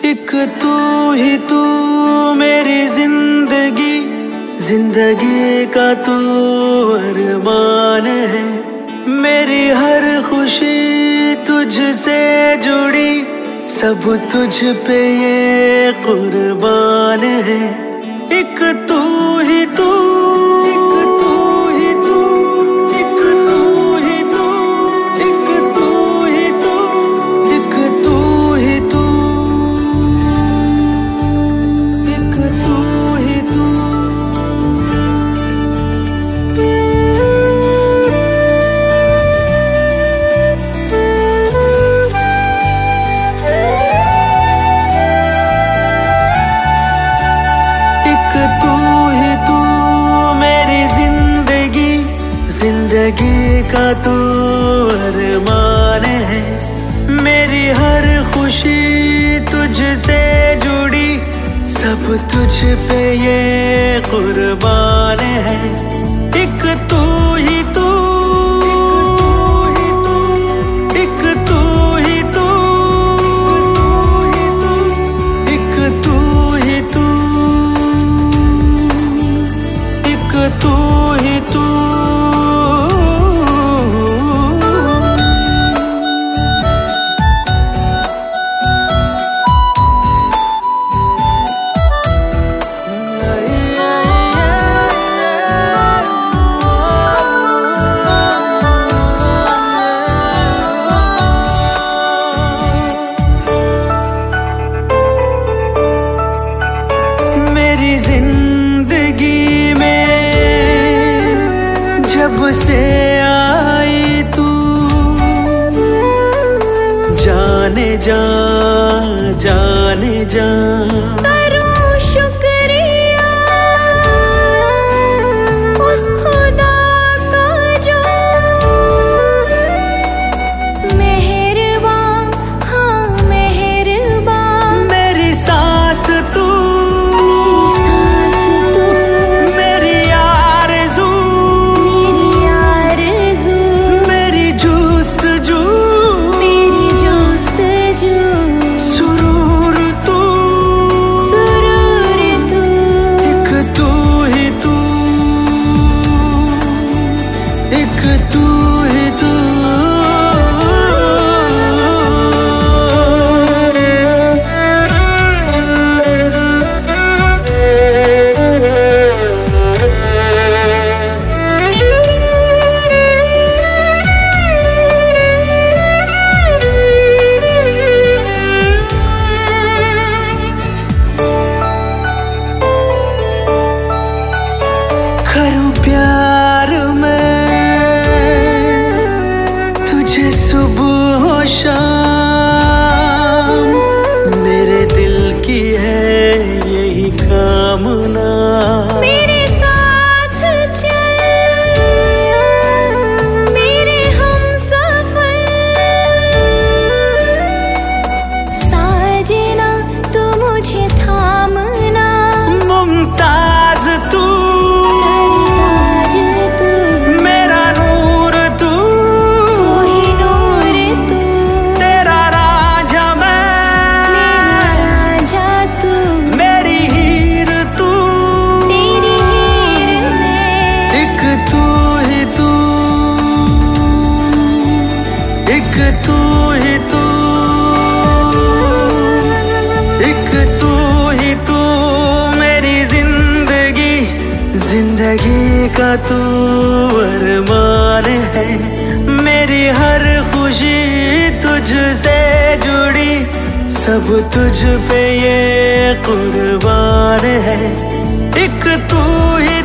एक तू ही तू मेरी जिंदगी, जिंदगी का तू अरमान है। मेरी हर खुशी तुझसे जुड़ी, सब तुझ पे ये कुर्बान है। एक तू ही तू, एक तू ही तू, एक तू ही तू, एक तू ही तू, एक तू ही तू, एक तू ही तू। जिंदगी का तू अरमान है। मेरी हर खुशी तुझसे जुड़ी, सब तुझ पे ये कुर्बान है। एक तू ही तू, एक तू ही तू, एक तू ही तू, एक तू ही तू। जिंदगी में जब से आई तू, जाने जा, जाने जा। करूं शुक्रिया उस खुदा का जो मेहरबान, हाँ मेहरबान। मेरी सांस तू, करूं प्यार मैं तुझे सुबह हो शाम। मेरे दिल की है यही कामना। मेरे साथ चल, मेरे हमसफर साजना, तू मुझे थामना। मुमताज तू, एक तू ही तू, एक तू ही तू मेरी जिंदगी, जिंदगी का तू अरमान है। मेरी हर खुशी तुझसे जुड़ी, सब तुझ पे ये कुर्बान है। एक तू ही